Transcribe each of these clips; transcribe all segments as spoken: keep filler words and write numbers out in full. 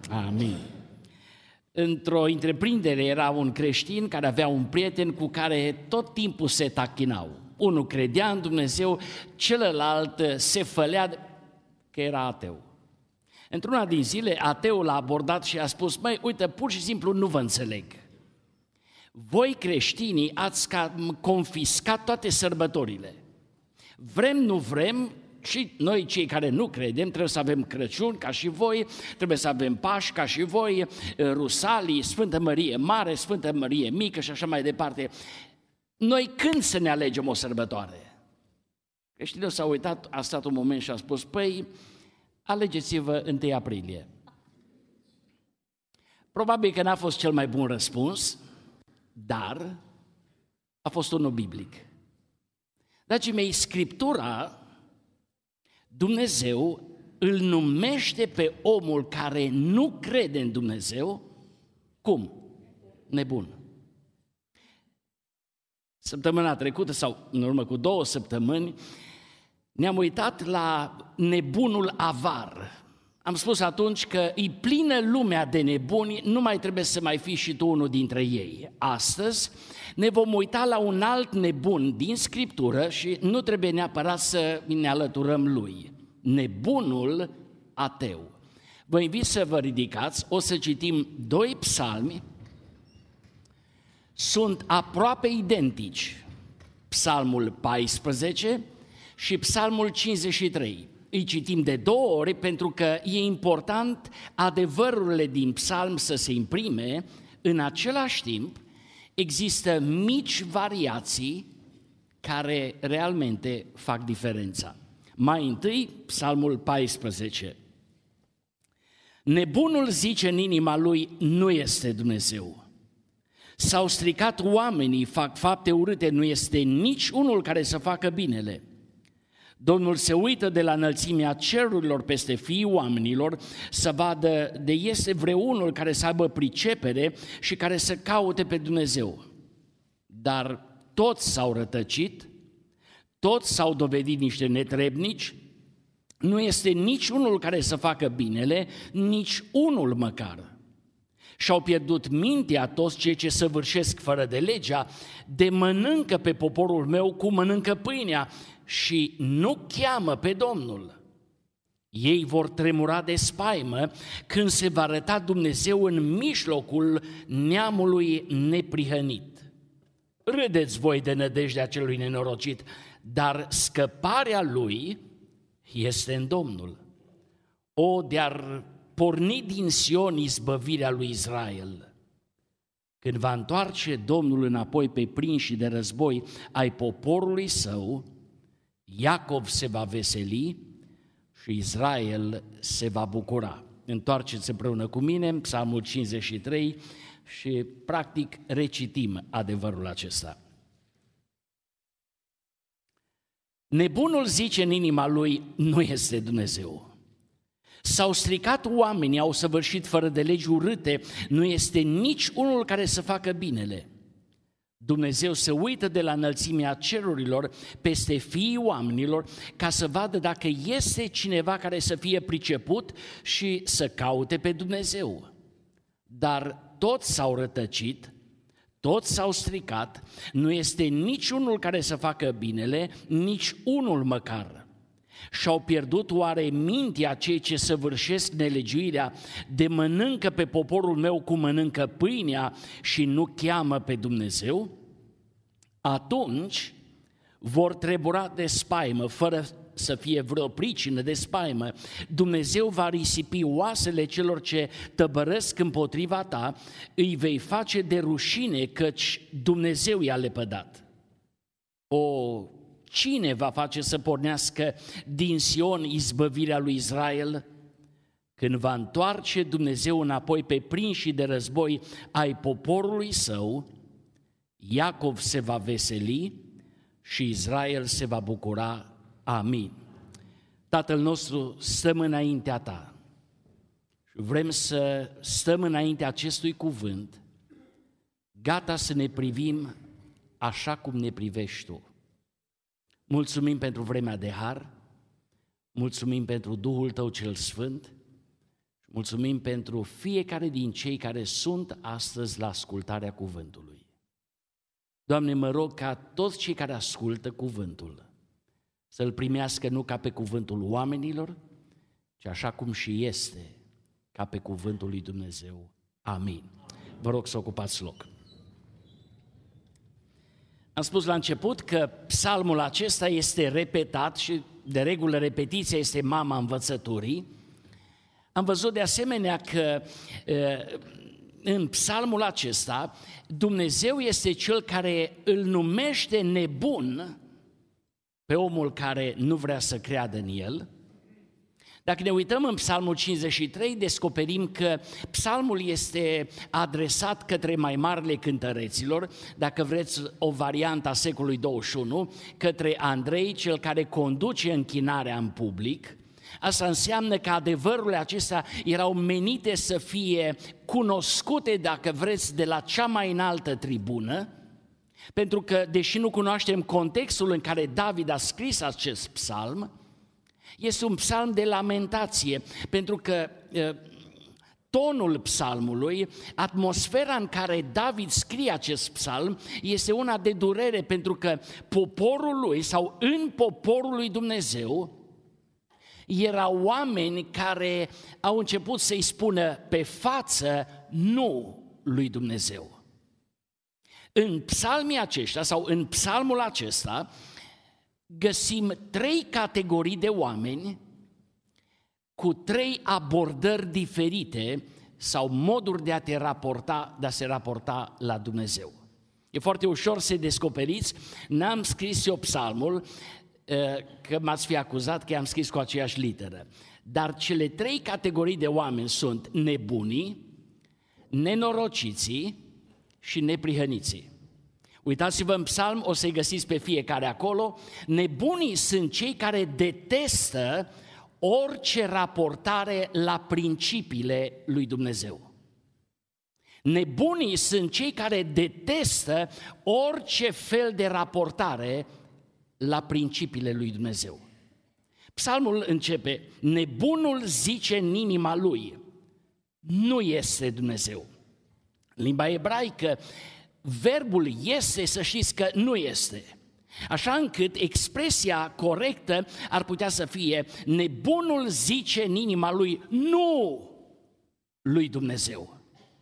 Amin. Într-o întreprindere era un creștin care avea un prieten cu care tot timpul se tachinau. Unul credea în Dumnezeu, celălalt se fălea că era ateu. Într-una din zile, ateul l-a abordat și a spus: măi, uite, pur și simplu nu vă înțeleg. Voi creștinii ați confiscat toate sărbătorile. Vrem, nu vrem, și noi cei care nu credem trebuie să avem Crăciun ca și voi, trebuie să avem Paști ca și voi, Rusalii, Sfântă Mărie Mare, Sfântă Mărie Mică și așa mai departe. Noi când să ne alegem o sărbătoare? Creștinul s-a uitat, a stat un moment și a spus: păi, alegeți-vă întâi aprilie. Probabil că n-a fost cel mai bun răspuns, dar a fost unul biblic. Dragii mei, Scriptura, Dumnezeu îl numește pe omul care nu crede în Dumnezeu, cum? Nebun. Săptămâna trecută, sau în urmă cu două săptămâni, ne-am uitat la nebunul avar. Am spus atunci că îi plină lumea de nebuni, nu mai trebuie să mai fii și tu unul dintre ei. Astăzi ne vom uita la un alt nebun din Scriptură și nu trebuie neapărat să ne alăturăm lui. Nebunul ateu. Vă invit să vă ridicați, o să citim doi psalmi, sunt aproape identici, psalmul paisprezece și psalmul cincizeci și trei. Îi citim de două ori pentru că e important adevărurile din psalm să se imprime, în același timp există mici variații care realmente fac diferența. Mai întâi, psalmul paisprezece. Nebunul zice în inima lui: nu este Dumnezeu. S-au stricat oamenii, fac fapte urâte, nu este nici unul care să facă binele. Domnul se uită de la înălțimea cerurilor peste fiii oamenilor să vadă de este vreunul care să aibă pricepere și care să caute pe Dumnezeu. Dar toți s-au rătăcit, toți s-au dovedit niște netrebnici, nu este nici unul care să facă binele, nici unul măcar. Și-au pierdut mintea toți cei ce săvârșesc fără de legea, de mănâncă pe poporul meu cum mănâncă pâinea și nu cheamă pe Domnul. Ei vor tremura de spaimă când se va arăta Dumnezeu în mijlocul neamului neprihănit. Râdeți voi de nădejdea celui nenorocit, dar scăparea lui este în Domnul. O, de-ar porni din Sion izbăvirea lui Israel. Când va întoarce Domnul înapoi pe prinși de război ai poporului său, Iacov se va veseli și Israel se va bucura. Întoarceți împreună cu mine în psalmul cincizeci și trei și practic recitim adevărul acesta. Nebunul zice în inima lui: nu este Dumnezeu. S-au stricat oamenii, au săvârșit fără de legi urâte, nu este nici unul care să facă binele. Dumnezeu se uită de la înălțimea cerurilor peste fiii oamenilor ca să vadă dacă este cineva care să fie priceput și să caute pe Dumnezeu. Dar toți s-au rătăcit, toți s-au stricat, nu este niciunul care să facă binele, nici unul măcar. Și-au pierdut oare mintea cei ce săvârșesc nelegiuirea, de mănâncă pe poporul meu cum mănâncă pâinea și nu cheamă pe Dumnezeu? Atunci vor trebura de spaimă, fără să fie vreo pricină de spaimă. Dumnezeu va risipi oasele celor ce tăbărăsc împotriva ta, îi vei face de rușine, căci Dumnezeu i-a lepădat. O, cine va face să pornească din Sion izbăvirea lui Israel? Când va întoarce Dumnezeu înapoi pe prinșii de război ai poporului său, Iacov se va veseli și Israel se va bucura. Amin. Tatăl nostru, stăm înaintea ta și vrem să stăm înaintea acestui cuvânt, gata să ne privim așa cum ne privești tu. Mulțumim pentru vremea de har, mulțumim pentru Duhul Tău cel Sfânt Mulțumim pentru fiecare din cei care sunt astăzi la ascultarea cuvântului. Doamne, mă rog ca toți cei care ascultă cuvântul să-l primească nu ca pe cuvântul oamenilor, ci așa cum și este, ca pe cuvântul lui Dumnezeu. Amin. Vă rog să ocupați loc. Am spus la început că psalmul acesta este repetat și de regulă repetiția este mama învățăturii. Am văzut de asemenea că în psalmul acesta Dumnezeu este Cel care îl numește nebun pe omul care nu vrea să creadă în El. Dacă ne uităm în Psalmul cincizeci și trei, descoperim că psalmul este adresat către mai marile cântăreților, dacă vreți o variantă a secolului douăzeci și unu, către Andrei, cel care conduce închinarea în public. Asta înseamnă că adevărurile acestea erau menite să fie cunoscute, dacă vreți, de la cea mai înaltă tribună, pentru că, deși nu cunoaștem contextul în care David a scris acest psalm, este un psalm de lamentație, pentru că tonul psalmului, atmosfera în care David scrie acest psalm, este una de durere, pentru că poporul lui sau în poporul lui Dumnezeu erau oameni care au început să-i spună pe față nu lui Dumnezeu. În psalmii aceștia sau în psalmul acesta găsim trei categorii de oameni cu trei abordări diferite sau moduri de a te raporta, de a se raporta la Dumnezeu. E foarte ușor să descoperiți, n-am scris eu psalmul, că m-ați fi acuzat că am scris cu aceeași literă. Dar cele trei categorii de oameni sunt nebunii, nenorociții și neprihăniții. Uitați-vă în psalm, o să-i găsiți pe fiecare acolo. Nebunii sunt cei care detestă orice raportare la principiile lui Dumnezeu. Nebunii sunt cei care detestă orice fel de raportare la principiile lui Dumnezeu. Psalmul începe: nebunul zice în inima lui, nu este Dumnezeu. În limba ebraică, verbul este, să știți că nu este. Așa încât expresia corectă ar putea să fie: nebunul zice în inima lui nu lui Dumnezeu.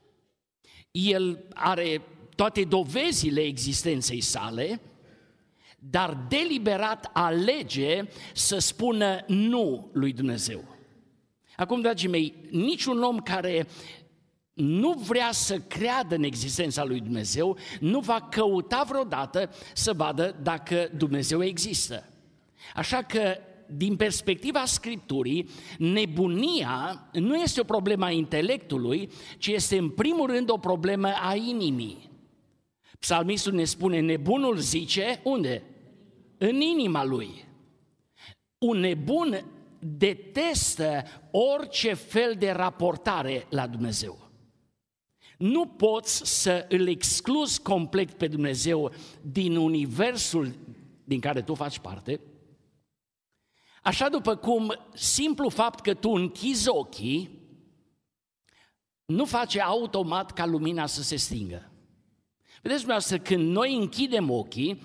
El are toate dovezile existenței sale, dar deliberat alege să spună nu lui Dumnezeu. Acum, dragii mei, niciun om care nu vrea să creadă în existența lui Dumnezeu nu va căuta vreodată să vadă dacă Dumnezeu există. Așa că, din perspectiva Scripturii, nebunia nu este o problemă a intelectului, ci este în primul rând o problemă a inimii. Psalmistul ne spune: nebunul zice, unde? În inima lui. Un nebun detestă orice fel de raportare la Dumnezeu. Nu poți să îl excluzi complet pe Dumnezeu din universul din care tu faci parte, așa după cum simplu fapt că tu închizi ochii nu face automat ca lumina să se stingă. Vedeți dumneavoastră, când noi închidem ochii,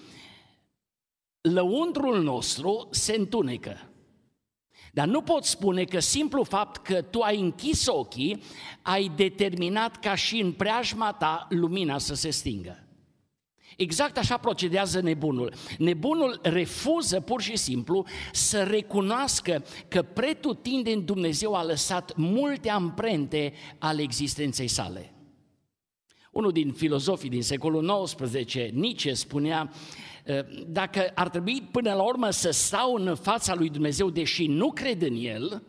lăuntrul nostru se întunecă. Dar nu poți spune că simplu fapt că tu ai închis ochii, ai determinat ca și în preajma ta lumina să se stingă. Exact așa procedează nebunul. Nebunul refuză pur și simplu să recunoască că pretutindeni Dumnezeu a lăsat multe amprente ale existenței sale. Unul din filozofii din secolul nouăsprezece, Nietzsche, spunea: dacă ar trebui până la urmă să stau în fața lui Dumnezeu, deși nu cred în El,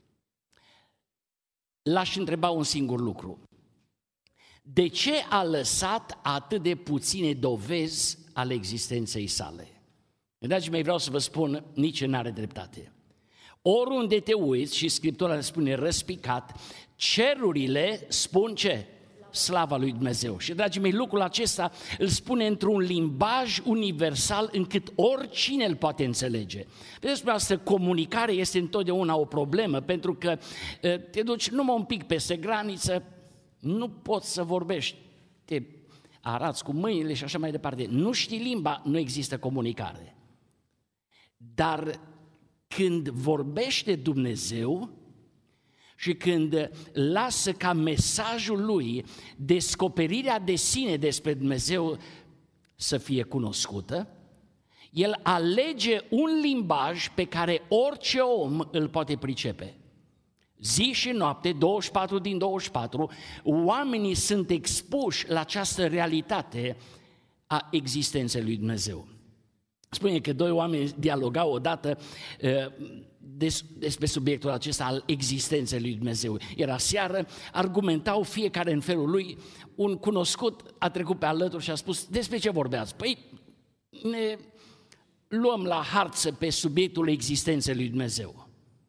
l-aș întreba un singur lucru: de ce a lăsat atât de puține dovezi ale existenței sale? Dragii mei, vreau să vă spun, nici n-are dreptate. Oriunde te uiți, și Scriptura spune răspicat, cerurile spun ce? slava lui Dumnezeu. Și, dragii mei, lucrul acesta îl spune într-un limbaj universal încât oricine îl poate înțelege. Vedeți, asta comunicare este întotdeauna o problemă, pentru că te duci numai un pic peste graniță, nu poți să vorbești, te arăți cu mâinile și așa mai departe. Nu știi limba, nu există comunicare. Dar când vorbește Dumnezeu și când lasă ca mesajul lui, descoperirea de sine despre Dumnezeu să fie cunoscută, el alege un limbaj pe care orice om îl poate pricepe. Zi și noapte, douăzeci și patru din douăzeci și patru, oamenii sunt expuși la această realitate a existenței lui Dumnezeu. Spune că doi oameni dialogau odată des, despre subiectul acesta al existenței lui Dumnezeu. Era seară, argumentau fiecare în felul lui, un cunoscut a trecut pe alături și a spus: despre ce vorbeați? Păi ne luăm la harță pe subiectul existenței lui Dumnezeu.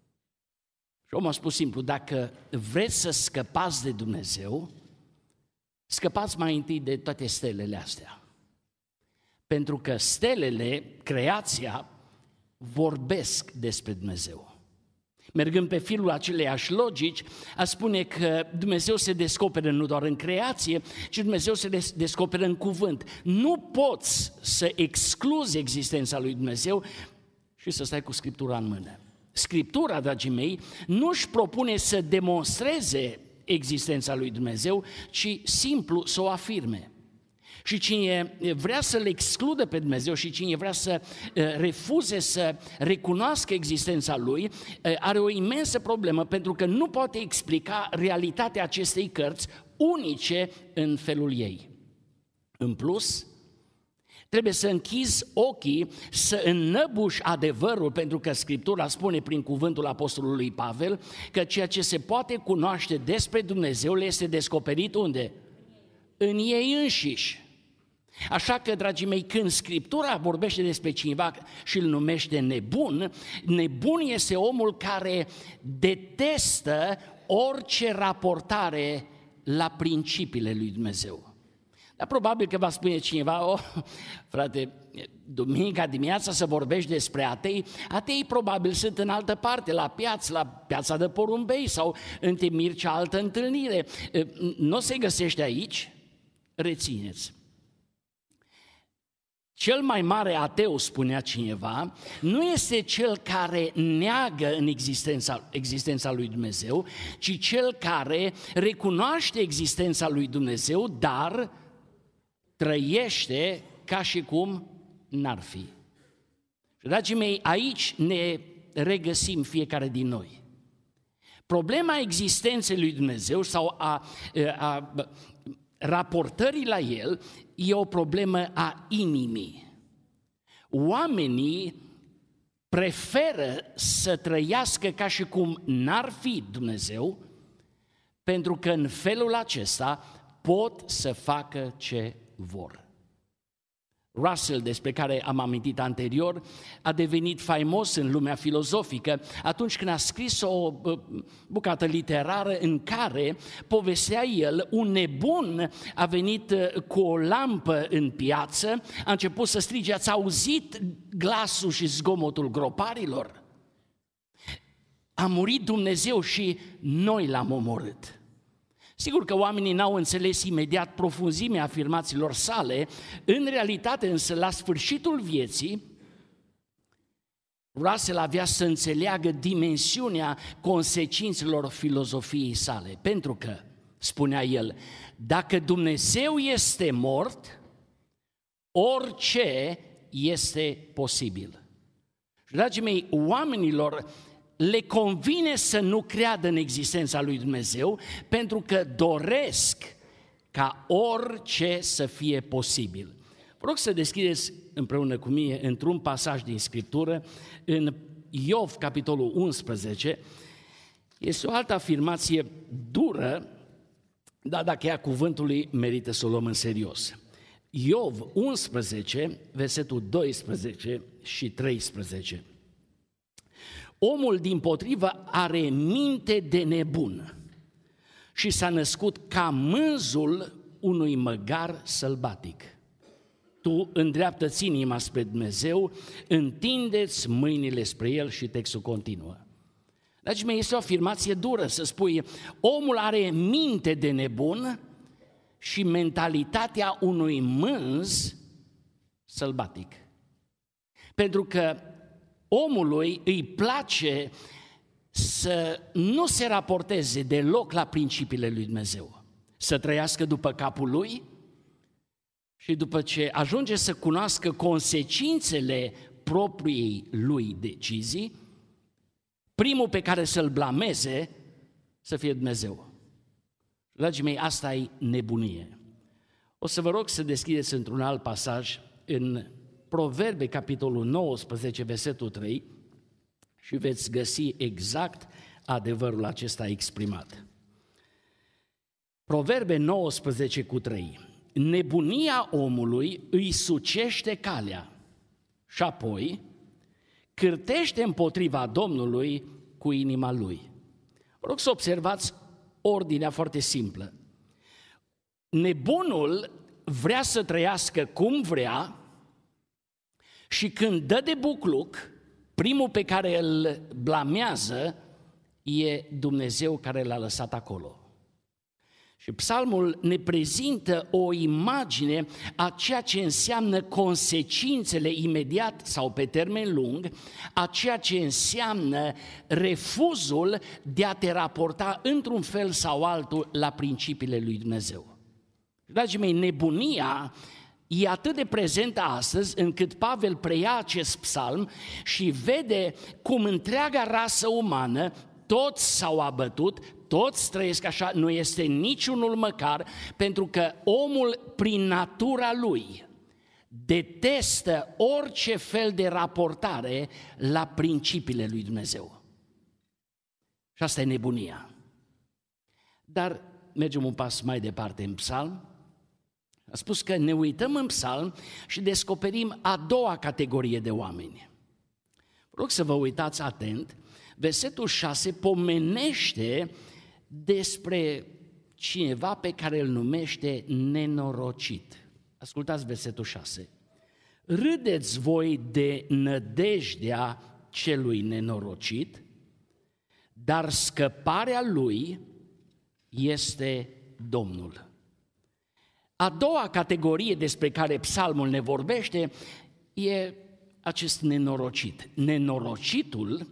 Și omul a spus simplu: dacă vreți să scăpați de Dumnezeu, scăpați mai întâi de toate stelele astea. Pentru că stelele, creația, vorbesc despre Dumnezeu. Mergând pe firul aceleiași logici, a spune că Dumnezeu se descoperă nu doar în creație, ci Dumnezeu se descoperă în cuvânt. Nu poți să excluzi existența lui Dumnezeu și să stai cu Scriptura în mână. Scriptura, dragii mei, nu își propune să demonstreze existența lui Dumnezeu, ci simplu să o afirme. Și cine vrea să-L excludă pe Dumnezeu și cine vrea să refuze să recunoască existența Lui, are o imensă problemă, pentru că nu poate explica realitatea acestei cărți unice în felul ei. În plus, trebuie să închizi ochii, să înnăbuși adevărul, pentru că Scriptura spune prin cuvântul apostolului Pavel că ceea ce se poate cunoaște despre Dumnezeu le este descoperit unde? În ei înșiși. Așa că, dragii mei, când Scriptura vorbește despre cineva și îl numește nebun, nebun este omul care detestă orice raportare la principiile lui Dumnezeu. Dar probabil că va spune cineva: oh, frate, duminica dimineața să vorbești despre atei, ateii probabil sunt în altă parte, la piață, la piața de porumbei sau în Mircea, altă întâlnire. Nu se găsește aici? Rețineți. Cel mai mare ateu, spunea cineva, nu este cel care neagă în existența, existența lui Dumnezeu, ci cel care recunoaște existența lui Dumnezeu, dar trăiește ca și cum n-ar fi. Dragii mei, aici ne regăsim fiecare din noi. Problema existenței lui Dumnezeu sau a, a raportării la El e o problemă a inimii. Oamenii preferă să trăiască ca și cum n-ar fi Dumnezeu, pentru că în felul acesta pot să facă ce vor. Russell, despre care am amintit anterior, a devenit faimos în lumea filozofică atunci când a scris o bucată literară în care povestea el: un nebun a venit cu o lampă în piață, a început să strige: ați auzit glasul și zgomotul groparilor? A murit Dumnezeu și noi l-am omorât. Sigur că oamenii n-au înțeles imediat profunzimea afirmațiilor sale, în realitate însă, la sfârșitul vieții, Russell avea să înțeleagă dimensiunea consecințelor filozofiei sale, pentru că, spunea el, dacă Dumnezeu este mort, orice este posibil. Dragii mei, oamenilor le convine să nu creadă în existența lui Dumnezeu, pentru că doresc ca orice să fie posibil. Vă rog să deschideți împreună cu mine într-un pasaj din Scriptură, în Iov, capitolul unsprezece. Este o altă afirmație dură, dar dacă ea cuvântului merită să o luăm în serios. Iov unsprezece, versetul doisprezece și treisprezece. Omul dimpotrivă are minte de nebun și s-a născut ca mânzul unui măgar sălbatic. Tu îndreaptă-ți inima spre Dumnezeu, întindeți mâinile spre El și textul continuă. Dragii mei, este o afirmație dură să spui, omul are minte de nebun și mentalitatea unui mânz sălbatic. Pentru că omului îi place să nu se raporteze deloc la principiile lui Dumnezeu, să trăiască după capul lui și după ce ajunge să cunoască consecințele propriei lui decizii, primul pe care să-l blameze să fie Dumnezeu. Dragii mei, asta e nebunie. O să vă rog să deschideți într-un alt pasaj în Proverbe, capitolul nouăsprezece, versetul trei, și veți găsi exact adevărul acesta exprimat. Proverbe nouăsprezece cu trei. Nebunia omului îi sucește calea și apoi cârtește împotriva Domnului cu inima lui. Vă rog să observați ordinea foarte simplă. Nebunul vrea să trăiască cum vrea și când dă de bucluc, primul pe care îl blamează e Dumnezeu care l-a lăsat acolo. Și psalmul ne prezintă o imagine a ceea ce înseamnă consecințele imediat sau pe termen lung, a ceea ce înseamnă refuzul de a te raporta într-un fel sau altul la principiile lui Dumnezeu. Dragii mei, nebunia e atât de prezentă astăzi încât Pavel preia acest psalm și vede cum întreaga rasă umană, toți s-au abătut, toți trăiesc așa, nu este niciunul măcar, pentru că omul prin natura lui detestă orice fel de raportare la principiile lui Dumnezeu. Și asta e nebunia. Dar mergem un pas mai departe în psalm. A spus că ne uităm în psalm și descoperim a doua categorie de oameni. Vă rog să vă uitați atent, versetul șase pomenește despre cineva pe care îl numește nenorocit. Ascultați versetul șase. Râdeți voi de nădejdea celui nenorocit, dar scăparea lui este Domnul. A doua categorie despre care psalmul ne vorbește e acest nenorocit. Nenorocitul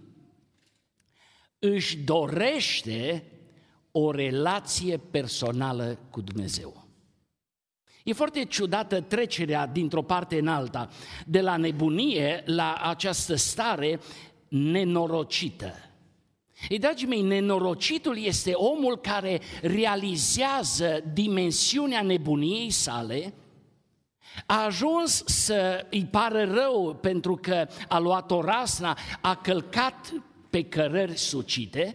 își dorește o relație personală cu Dumnezeu. E foarte ciudată trecerea dintr-o parte în alta, de la nebunie la această stare nenorocită. Ei, dragii mei, nenorocitul este omul care realizează dimensiunea nebuniei sale, a ajuns să îi pară rău pentru că a luat o rasna, a călcat pe cărări sucite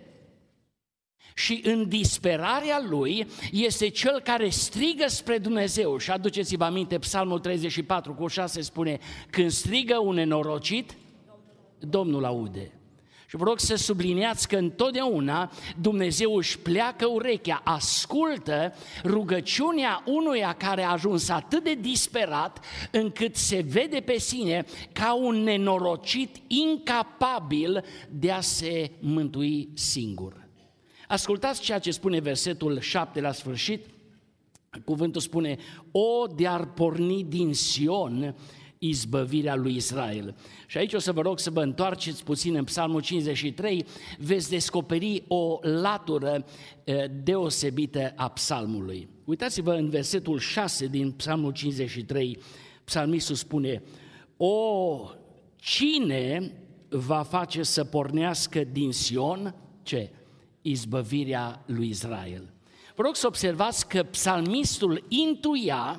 și în disperarea lui este cel care strigă spre Dumnezeu. Și aduceți-vă aminte, Psalmul treizeci și patru cu șase spune, când strigă un nenorocit, Domnul aude. Și vă rog să subliniați că întotdeauna Dumnezeu își pleacă urechea, ascultă rugăciunea unuia care a ajuns atât de disperat încât se vede pe sine ca un nenorocit incapabil de a se mântui singur. Ascultați ceea ce spune versetul șapte la sfârșit. Cuvântul spune, o, de-ar porni din Sion izbăvirea lui Israel. Și aici o să vă rog să vă întoarceți puțin în Psalmul cincizeci și trei, veți descoperi o latură deosebită a psalmului. Uitați-vă în versetul șase din Psalmul cincizeci și trei, psalmistul spune, o, cine va face să pornească din Sion, ce? Izbăvirea lui Israel. Vă rog să observați că psalmistul intuia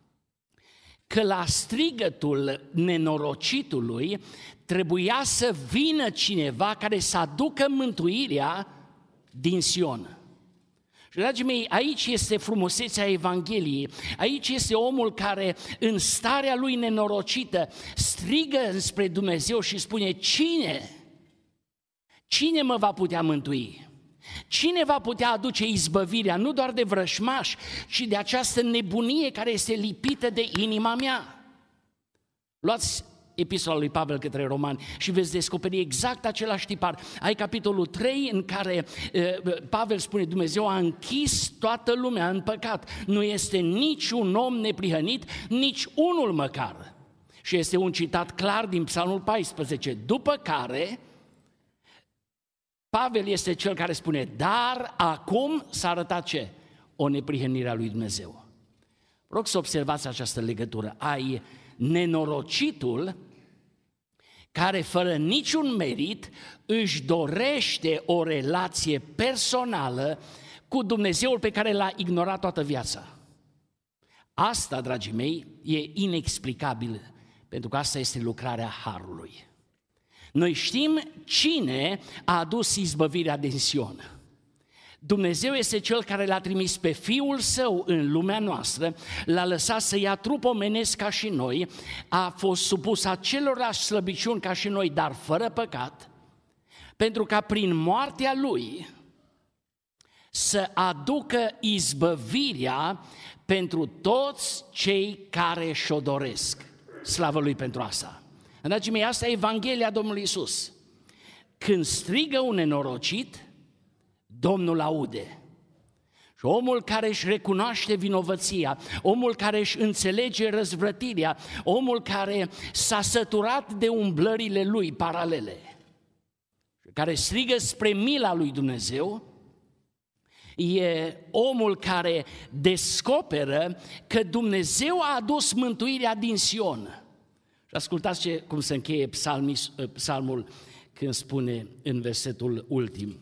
că la strigătul nenorocitului trebuia să vină cineva care să aducă mântuirea din Sion. Și, dragii mei, aici este frumusețea Evangheliei, aici este omul care în starea lui nenorocită strigă înspre Dumnezeu și spune, cine? Cine mă va putea mântui? Cine va putea aduce izbăvirea nu doar de vrășmași, ci de această nebunie care este lipită de inima mea? Luați epistola lui Pavel către Romani și veți descoperi exact același tipar. Ai capitolul trei în care uh, Pavel spune: Dumnezeu a închis toată lumea în păcat. Nu este niciun om neprihănit, nici unul măcar. Și este un citat clar din Psalmul paisprezece, după care Pavel este cel care spune: dar acum s-a arătat ce? O neprihănire a lui Dumnezeu. Rog să observați această legătură. Ai nenorocitul care fără niciun merit își dorește o relație personală cu Dumnezeul pe care l-a ignorat toată viața. Asta, dragii mei, e inexplicabil, pentru că asta este lucrarea Harului. Noi știm cine a adus izbăvirea din Sion. Dumnezeu este Cel care l-a trimis pe Fiul Său în lumea noastră, l-a lăsat să ia trup omenesc ca și noi, a fost supus acelorlași slăbiciuni ca și noi, dar fără păcat, pentru ca prin moartea Lui să aducă izbăvirea pentru toți cei care și-o doresc. Slavă Lui pentru asta. Dragii mei, asta e Evanghelia Domnului Iisus. Când strigă un nenorocit, Domnul aude. Și omul care își recunoaște vinovăția, omul care își înțelege răzvrătirea, omul care s-a săturat de umblările lui paralele, care strigă spre mila lui Dumnezeu, e omul care descoperă că Dumnezeu a adus mântuirea din Sion. Și ascultați ce, cum se încheie psalmis, psalmul când spune în versetul ultim: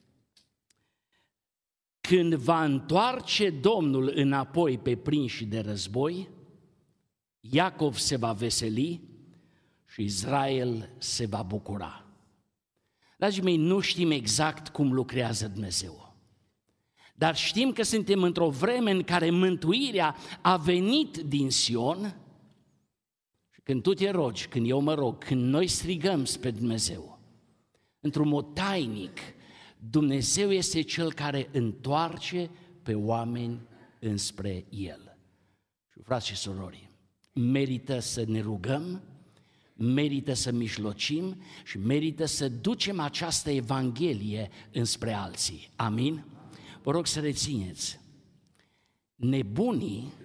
când va întoarce Domnul înapoi pe prinși de război, Iacov se va veseli și Israel se va bucura. Dragii mei, nu știm exact cum lucrează Dumnezeu, dar știm că suntem într-o vreme în care mântuirea a venit din Sion. Și când tu te rogi, când eu mă rog, când noi strigăm spre Dumnezeu, într-un mod tainic, Dumnezeu este Cel care întoarce pe oameni înspre El. Și frați și surori, merită să ne rugăm, merită să mijlocim și merită să ducem această Evanghelie înspre alții. Amin? Vă rog să rețineți, nebunii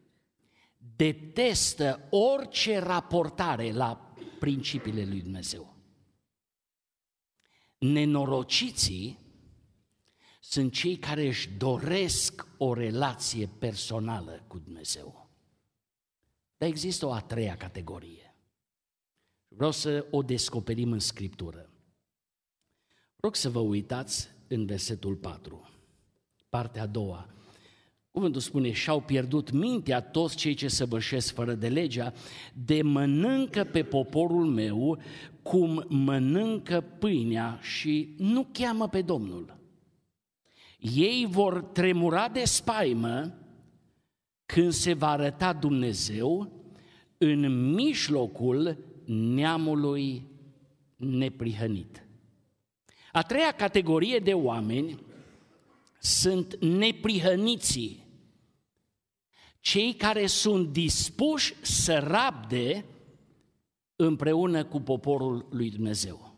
detestă orice raportare la principiile lui Dumnezeu. Nenorociții sunt cei care își doresc o relație personală cu Dumnezeu. Dar există o a treia categorie. Vreau să o descoperim în Scriptură. Rog să vă uitați în versetul patru, partea a doua. Cuvântul spune: și-au pierdut mintea toți cei ce săvârșesc fără de legea, de mănâncă pe poporul meu cum mănâncă pâinea și nu cheamă pe Domnul. Ei vor tremura de spaimă când se va arăta Dumnezeu în mijlocul neamului neprihănit. A treia categorie de oameni sunt neprihăniții, cei care sunt dispuși să rabde împreună cu poporul lui Dumnezeu.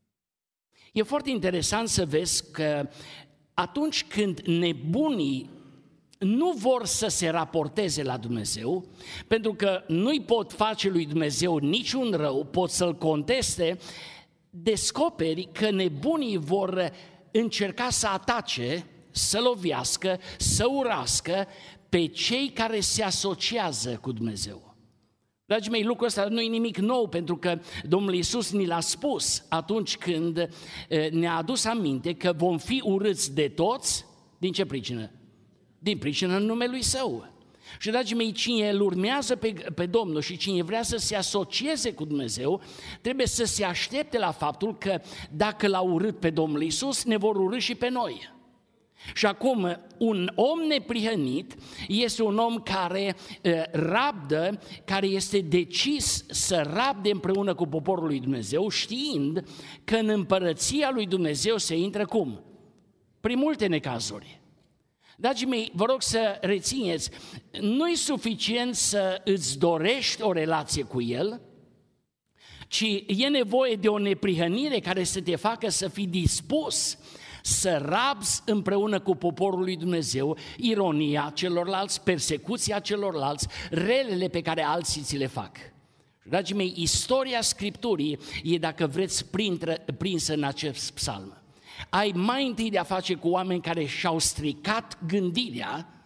E foarte interesant să vezi că atunci când nebunii nu vor să se raporteze la Dumnezeu, pentru că nu-i pot face lui Dumnezeu niciun rău, pot să-L conteste, descoperi că nebunii vor încerca să atace, să lovească, să urască pe cei care se asociază cu Dumnezeu. Dragii mei, lucrul ăsta nu e nimic nou, pentru că Domnul Iisus ni l-a spus atunci când ne-a adus aminte că vom fi urâți de toți. Din ce pricină? Din pricină în numele Lui Său. Și, dragii mei, cine îl urmează pe, pe Domnul și cine vrea să se asocieze cu Dumnezeu, trebuie să se aștepte la faptul că dacă l-a urât pe Domnul Iisus, ne vor urâ și pe noi. Și acum, un om neprihănit este un om care uh, rabdă, care este decis să rabde împreună cu poporul lui Dumnezeu, știind că în împărăția lui Dumnezeu se intră cum? prin multe necazuri. Dragii mei, vă rog să rețineți, nu e suficient să îți dorești o relație cu El, ci e nevoie de o neprihănire care să te facă să fii dispus să rabzi împreună cu poporul lui Dumnezeu ironia celorlalți, persecuția celorlalți, relele pe care alții ți le fac. Dragii mei, istoria Scripturii e, dacă vreți, prinsă în acest psalm. Ai mai întâi de-a face cu oameni care și-au stricat gândirea,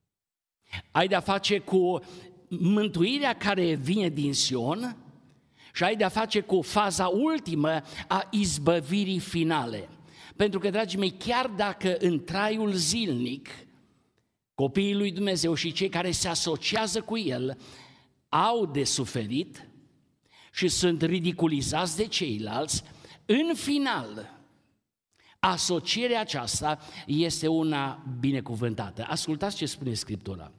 ai de-a face cu mântuirea care vine din Sion și ai de-a face cu faza ultimă a izbăvirii finale. Pentru că, dragii mei, chiar dacă în traiul zilnic copiii lui Dumnezeu și cei care se asociază cu El au de suferit și sunt ridiculizați de ceilalți, în final, asocierea aceasta este una binecuvântată. Ascultați ce spune Scriptura.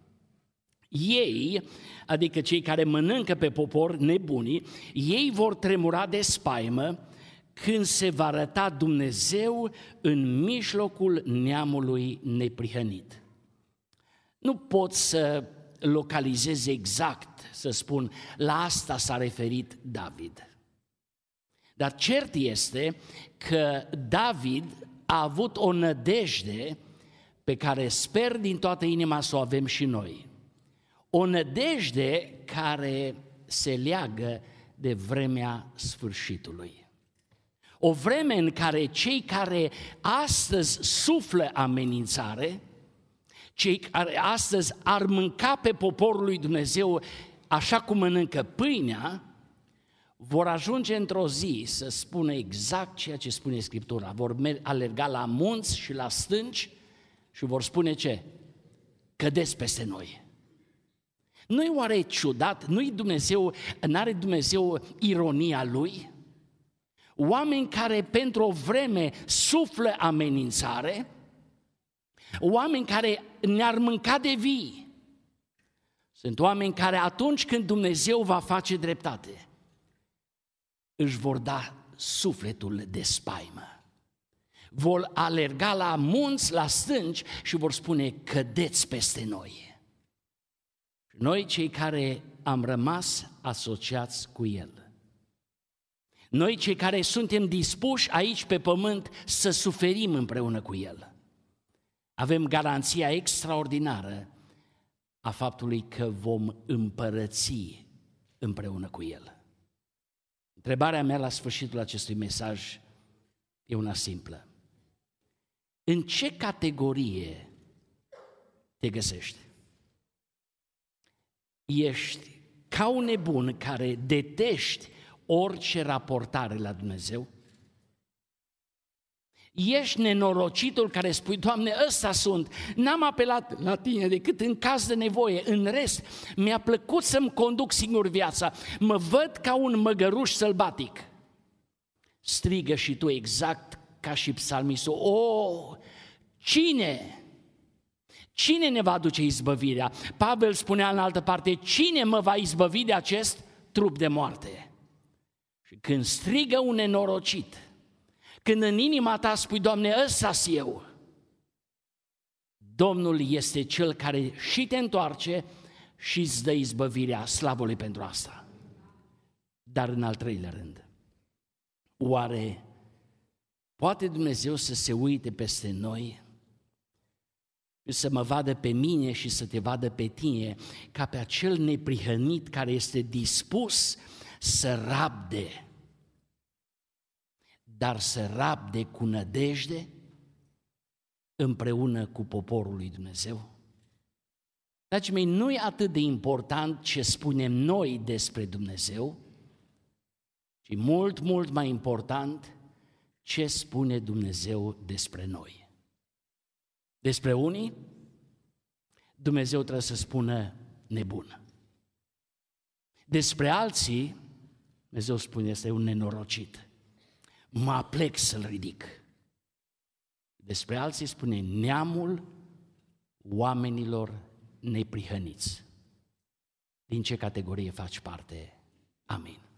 Ei, adică cei care mănâncă pe popor nebunii, ei vor tremura de spaimă când se va arăta Dumnezeu în mijlocul neamului neprihănit. Nu pot să localizez exact, să spun, la asta s-a referit David. Dar cert este că David a avut o nădejde pe care sper din toată inima să o avem și noi. O nădejde care se leagă de vremea sfârșitului. O vreme în care cei care astăzi suflă amenințare, cei care astăzi ar mânca pe poporul lui Dumnezeu așa cum mănâncă pâinea, vor ajunge într-o zi să spună exact ceea ce spune Scriptura. Vor alerga la munți și la stânci și vor spune ce? Cădeți peste noi. Nu-i oare ciudat? Nu-i Dumnezeu, n-are Dumnezeu ironia Lui? Oameni care pentru o vreme suflă amenințare, oameni care ne-ar mânca de vii, sunt oameni care atunci când Dumnezeu va face dreptate, își vor da sufletul de spaimă. Vor alerga la munți, la stânci și vor spune, cădeți peste noi. Noi, cei care am rămas asociați cu El. Noi, cei care suntem dispuși aici pe pământ să suferim împreună cu El. Avem garanția extraordinară a faptului că vom împărăți împreună cu El. Întrebarea mea la sfârșitul acestui mesaj e una simplă. În ce categorie te găsești? Ești ca un nebun care detești orice raportare la Dumnezeu? Ești nenorocitul care spui, Doamne, ăsta sunt, n-am apelat la Tine decât în caz de nevoie, în rest mi-a plăcut să-mi conduc singur viața, mă văd ca un măgăruș sălbatic. Strigă și tu exact ca și psalmistul, o, cine? Cine ne va aduce izbăvirea? Pavel spunea în altă parte, cine mă va izbăvi de acest trup de moarte? Și când strigă un nenorocit, când în inima ta spui, Doamne, ăsta-s eu, Domnul este Cel care și te întoarce și îți dă izbăvirea, slavă Lui pentru asta. Dar în al treilea rând, oare poate Dumnezeu să se uite peste noi și să mă vadă pe mine și să te vadă pe tine ca pe acel neprihănit care este dispus să rabde, dar să rabde cu nădejde împreună cu poporul lui Dumnezeu? Dragii mei, nu e atât de important ce spunem noi despre Dumnezeu, ci mult, mult mai important ce spune Dumnezeu despre noi. Despre unii, Dumnezeu trebuie să spună nebun. Despre alții, Dumnezeu spune, este un nenorocit. Mă aplec să-l ridic. Despre alții spune neamul oamenilor neprihăniți. Din ce categorie faci parte? Amin.